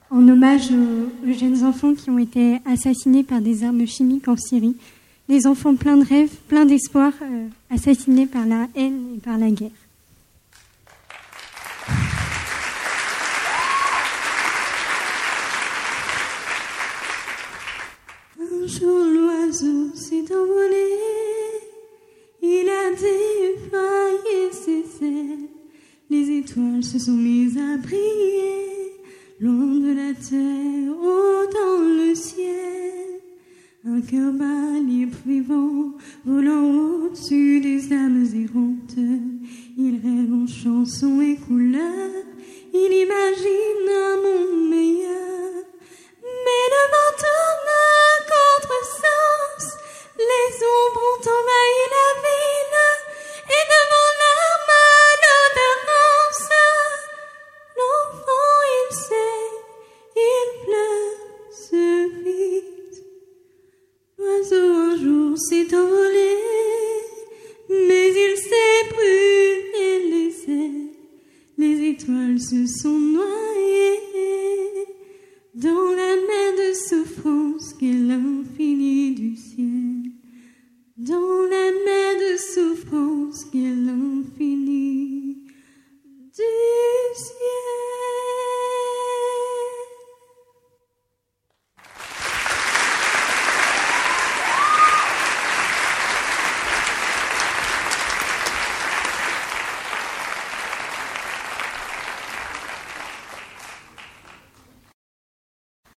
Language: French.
en hommage aux jeunes enfants qui ont été assassinés par des armes chimiques en Syrie. Des enfants pleins de rêves, pleins d'espoir, assassinés par la haine et par la guerre. Un jour l'oiseau s'est envolé, il a déployé ses ailes, les étoiles se sont mises à briller, loin de la terre, haut dans le ciel. Un cœur bas, libre, vivant, volant au-dessus des âmes errantes, il rêve en chansons et couleurs, il imagine un monde meilleur. Mais le vent tourne à contresens, les ombres ont envahi la ville, et devant leur malodorance, l'enfant il sait, il pleure, se vide. L'oiseau un jour s'est envolé, mais il s'est brûlé les ailes, les étoiles se sont noires.